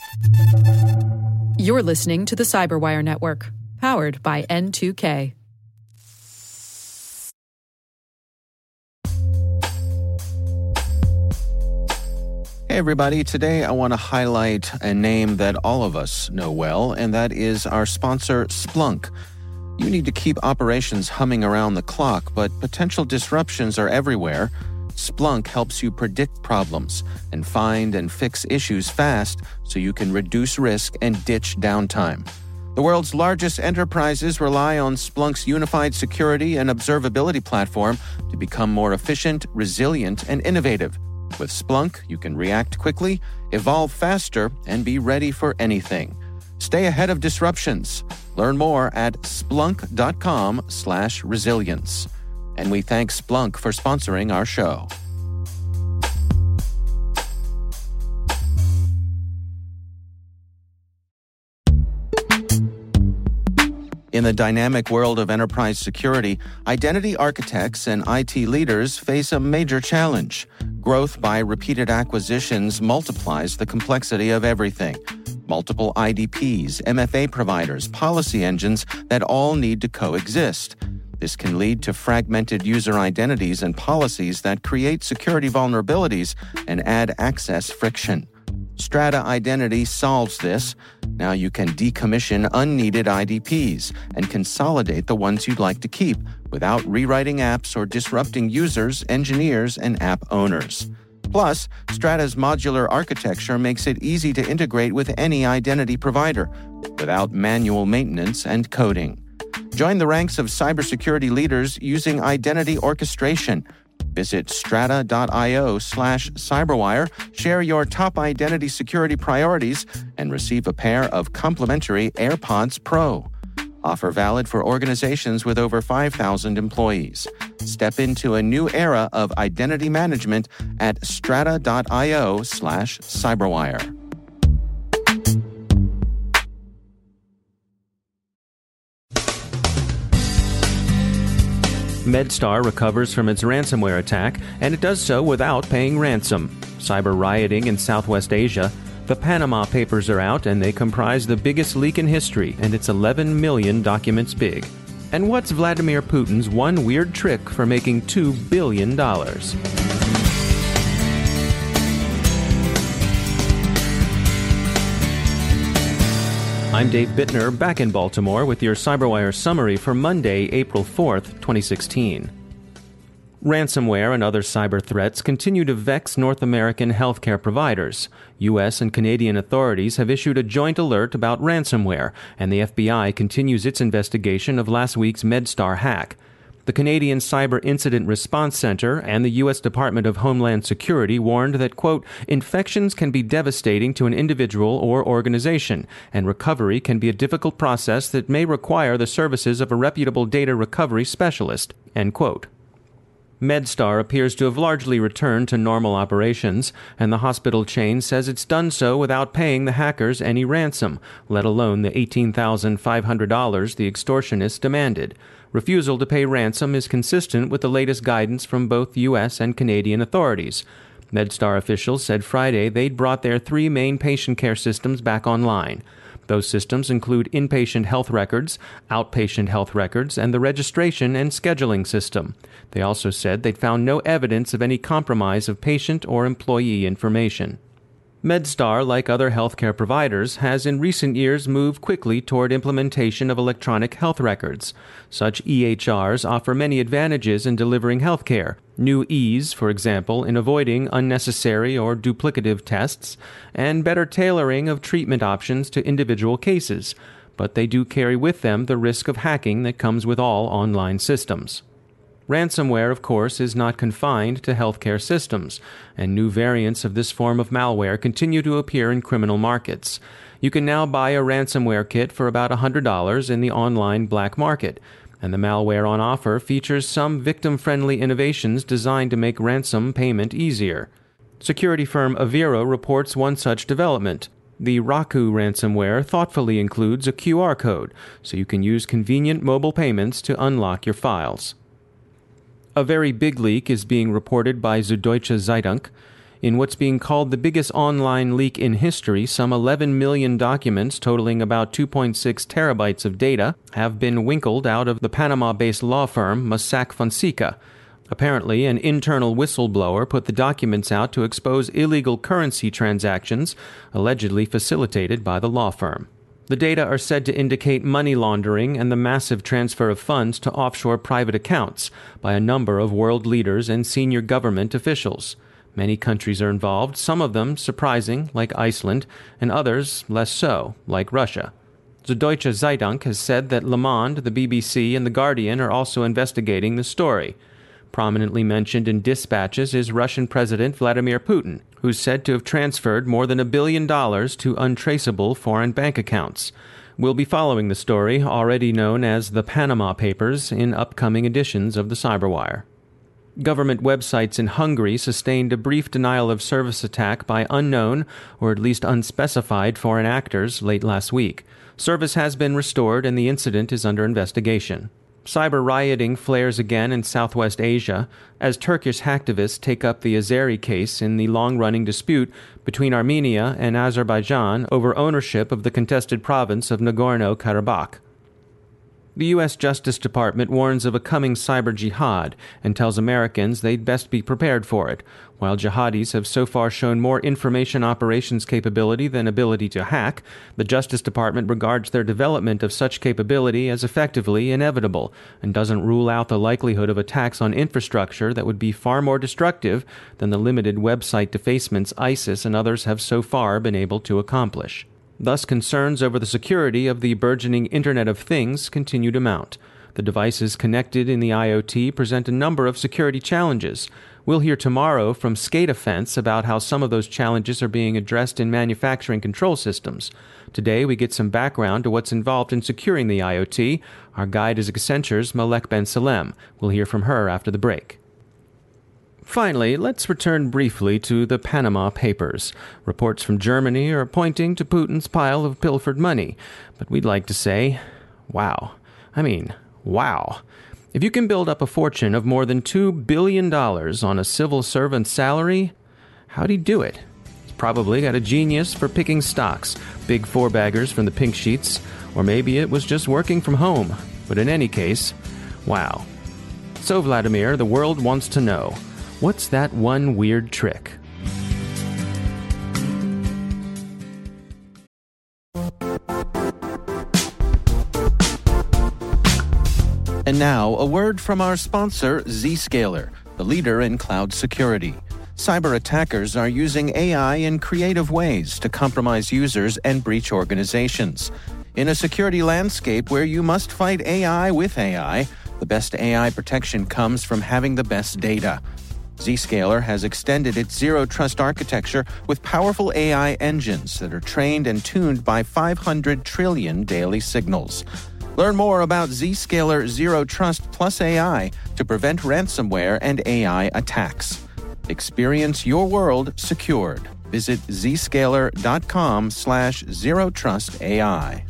You're listening to the Cyberwire Network, powered by N2K. Hey everybody, today I want to highlight a name that all of us know well, and that is our sponsor, Splunk. You need to keep operations humming around the clock, but potential disruptions are everywhere. Splunk helps you predict problems and find and fix issues fast so you can reduce risk and ditch downtime. The world's largest enterprises rely on Splunk's unified security and observability platform to become more efficient, resilient, and innovative. With Splunk, you can react quickly, evolve faster, and be ready for anything. Stay ahead of disruptions. Learn more at splunk.com/resilience. And we thank Splunk for sponsoring our show. In the dynamic world of enterprise security, identity architects and IT leaders face a major challenge. Growth by repeated acquisitions multiplies the complexity of everything. Multiple IDPs, MFA providers, policy engines that all need to coexist. This can lead to fragmented user identities and policies that create security vulnerabilities and add access friction. Strata Identity solves this. Now you can decommission unneeded IDPs and consolidate the ones you'd like to keep without rewriting apps or disrupting users, engineers, and app owners. Plus, Strata's modular architecture makes it easy to integrate with any identity provider without manual maintenance and coding. Join the ranks of cybersecurity leaders using identity orchestration. Visit strata.io/cyberwire, share your top identity security priorities, and receive a pair of complimentary AirPods Pro. Offer valid for organizations with over 5,000 employees. Step into a new era of identity management at strata.io/cyberwire. MedStar recovers from its ransomware attack, and it does so without paying ransom. Cyber rioting in Southwest Asia. The Panama Papers are out, and they comprise the biggest leak in history, and it's 11 million documents big. And what's Vladimir Putin's one weird trick for making $2 billion? I'm Dave Bittner, back in Baltimore with your CyberWire summary for Monday, April 4th, 2016. Ransomware and other cyber threats continue to vex North American healthcare providers. U.S. and Canadian authorities have issued a joint alert about ransomware, and the FBI continues its investigation of last week's MedStar hack. The Canadian Cyber Incident Response Center and the U.S. Department of Homeland Security warned that, quote, infections can be devastating to an individual or organization, and recovery can be a difficult process that may require the services of a reputable data recovery specialist, end quote. MedStar appears to have largely returned to normal operations, and the hospital chain says it's done so without paying the hackers any ransom, let alone the $18,500 the extortionists demanded. Refusal to pay ransom is consistent with the latest guidance from both U.S. and Canadian authorities. MedStar officials said Friday they'd brought their three main patient care systems back online. Those systems include inpatient health records, outpatient health records, and the registration and scheduling system. They also said they'd found no evidence of any compromise of patient or employee information. MedStar, like other healthcare providers, has in recent years moved quickly toward implementation of electronic health records. Such EHRs offer many advantages in delivering healthcare. New ease, for example, in avoiding unnecessary or duplicative tests, and better tailoring of treatment options to individual cases. But they do carry with them the risk of hacking that comes with all online systems. Ransomware, of course, is not confined to healthcare systems, and new variants of this form of malware continue to appear in criminal markets. You can now buy a ransomware kit for about $100 in the online black market, and the malware on offer features some victim-friendly innovations designed to make ransom payment easier. Security firm Avira reports one such development. The Raku ransomware thoughtfully includes a QR code, so you can use convenient mobile payments to unlock your files. A very big leak is being reported by Süddeutsche Zeitung. In what's being called the biggest online leak in history, some 11 million documents totaling about 2.6 terabytes of data have been winkled out of the Panama-based law firm Mossack Fonseca. Apparently, an internal whistleblower put the documents out to expose illegal currency transactions allegedly facilitated by the law firm. The data are said to indicate money laundering and the massive transfer of funds to offshore private accounts by a number of world leaders and senior government officials. Many countries are involved, some of them surprising, like Iceland, and others less so, like Russia. The Deutsche Zeitung has said that Le Monde, the BBC, and The Guardian are also investigating the story. Prominently mentioned in dispatches is Russian President Vladimir Putin, who's said to have transferred more than $1 billion to untraceable foreign bank accounts. We'll be following the story, already known as the Panama Papers, in upcoming editions of the Cyberwire. Government websites in Hungary sustained a brief denial-of-service attack by unknown, or at least unspecified, foreign actors late last week. Service has been restored and the incident is under investigation. Cyber rioting flares again in Southwest Asia as Turkish hacktivists take up the Azeri case in the long-running dispute between Armenia and Azerbaijan over ownership of the contested province of Nagorno-Karabakh. The U.S. Justice Department warns of a coming cyber jihad and tells Americans they'd best be prepared for it. While jihadis have so far shown more information operations capability than ability to hack, the Justice Department regards their development of such capability as effectively inevitable and doesn't rule out the likelihood of attacks on infrastructure that would be far more destructive than the limited website defacements ISIS and others have so far been able to accomplish. Thus, concerns over the security of the burgeoning Internet of Things continue to mount. The devices connected in the IoT present a number of security challenges. We'll hear tomorrow from SCADAfence about how some of those challenges are being addressed in manufacturing control systems. Today, we get some background to what's involved in securing the IoT. Our guide is Accenture's Malek Ben Salem. We'll hear from her after the break. Finally, let's return briefly to the Panama Papers. Reports from Germany are pointing to Putin's pile of pilfered money. But we'd like to say, wow. Wow. If you can build up a fortune of more than $2 billion on a civil servant's salary, how'd he do it? He's probably got a genius for picking stocks, big four-baggers from the pink sheets, or maybe it was just working from home. But in any case, wow. So, Vladimir, the world wants to know, what's that one weird trick? And now, a word from our sponsor, Zscaler, the leader in cloud security. Cyber attackers are using AI in creative ways to compromise users and breach organizations. In a security landscape where you must fight AI with AI, the best AI protection comes from having the best data. Zscaler has extended its zero-trust architecture with powerful AI engines that are trained and tuned by 500 trillion daily signals. Learn more about Zscaler Zero Trust Plus AI to prevent ransomware and AI attacks. Experience your world secured. Visit zscaler.com/zerotrustai.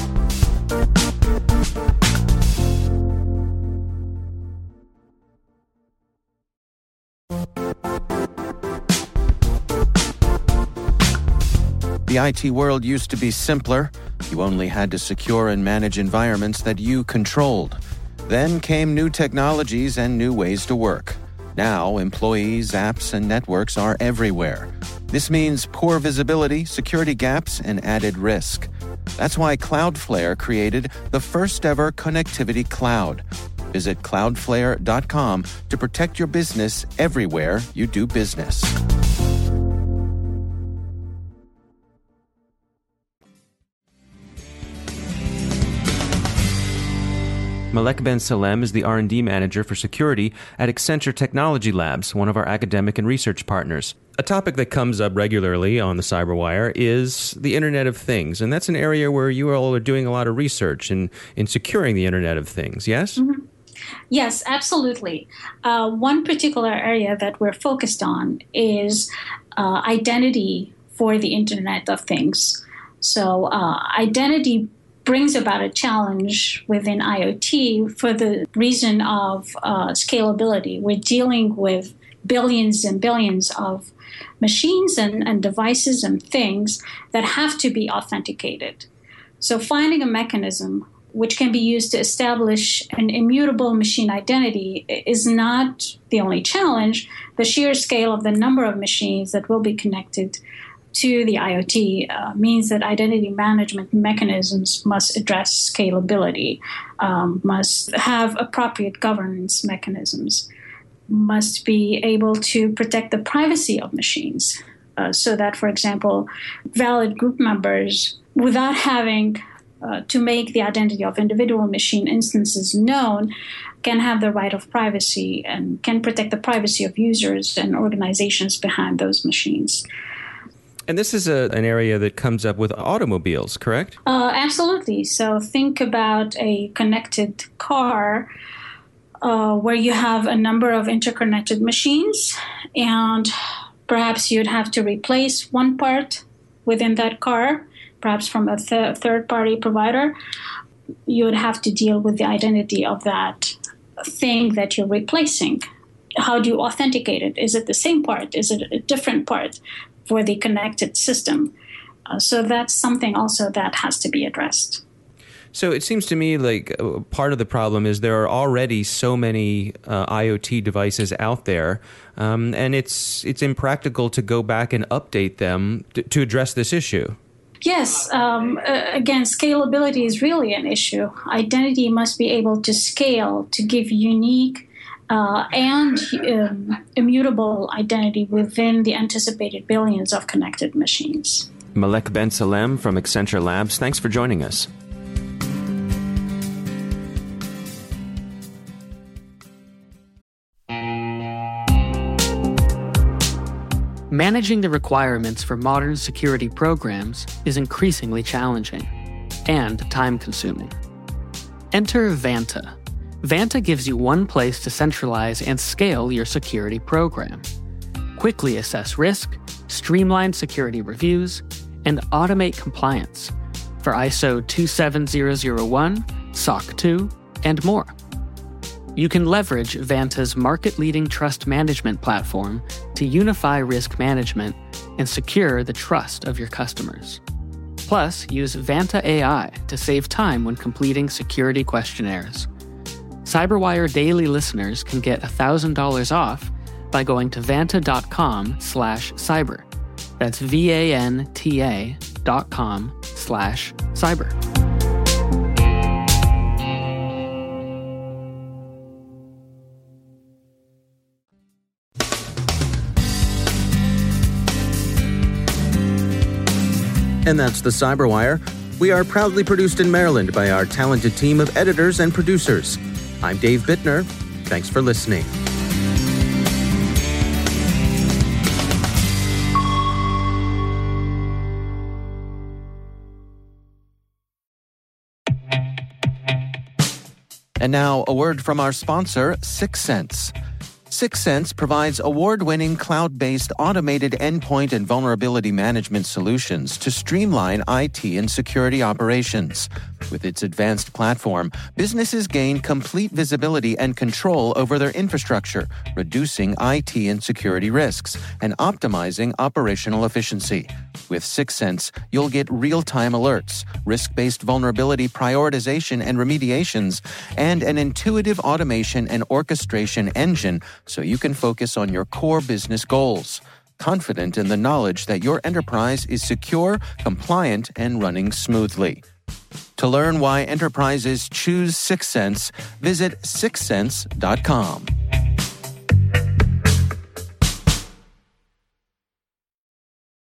The IT world used to be simpler. You only had to secure and manage environments that you controlled. Then came new technologies and new ways to work. Now, employees, apps, and networks are everywhere. This means poor visibility, security gaps, and added risk. That's why Cloudflare created the first-ever connectivity cloud. Visit cloudflare.com to protect your business everywhere you do business. Malek Ben Salem is the R&D manager for security at Accenture Technology Labs, one of our academic and research partners. A topic that comes up regularly on the Cyberwire is the Internet of Things, and that's an area where you all are doing a lot of research in securing the Internet of Things, yes? Mm-hmm. Yes, absolutely. One particular area that we're focused on is identity for the Internet of Things. So identity brings about a challenge within IoT for the reason of scalability. We're dealing with billions and billions of machines and devices and things that have to be authenticated. So finding a mechanism which can be used to establish an immutable machine identity is not the only challenge. The sheer scale of the number of machines that will be connected to the IoT means that identity management mechanisms must address scalability, must have appropriate governance mechanisms, must be able to protect the privacy of machines so that, for example, valid group members, without having to make the identity of individual machine instances known, can have the right of privacy and can protect the privacy of users and organizations behind those machines. And this is an area that comes up with automobiles, correct? Absolutely. So think about a connected car where you have a number of interconnected machines, and perhaps you'd have to replace one part within that car, perhaps from a third-party provider. You would have to deal with the identity of that thing that you're replacing. How do you authenticate it? Is it the same part? Is it a different part for the connected system? So that's something also that has to be addressed. So it seems to me like part of the problem is there are already so many IoT devices out there, and it's impractical to go back and update them to address this issue. Yes. Again, scalability is really an issue. Identity must be able to scale to give unique and immutable identity within the anticipated billions of connected machines. Malek Ben Salem from Accenture Labs, thanks for joining us. Managing the requirements for modern security programs is increasingly challenging and time-consuming. Enter Vanta. Vanta gives you one place to centralize and scale your security program. Quickly assess risk, streamline security reviews, and automate compliance for ISO 27001, SOC 2, and more. You can leverage Vanta's market-leading trust management platform to unify risk management and secure the trust of your customers. Plus, use Vanta AI to save time when completing security questionnaires. CyberWire Daily listeners can get $1,000 off by going to vanta.com/cyber. That's VANTA.com/cyber. And that's the CyberWire. We are proudly produced in Maryland by our talented team of editors and producers. I'm Dave Bittner. Thanks for listening. And now, a word from our sponsor, Syxsense. Syxsense provides award-winning cloud-based automated endpoint and vulnerability management solutions to streamline IT and security operations. With its advanced platform, businesses gain complete visibility and control over their infrastructure, reducing IT and security risks and optimizing operational efficiency. With Syxsense, you'll get real-time alerts, risk-based vulnerability prioritization and remediations, and an intuitive automation and orchestration engine so you can focus on your core business goals, confident in the knowledge that your enterprise is secure, compliant, and running smoothly. To learn why enterprises choose Syxsense, visit syxsense.com.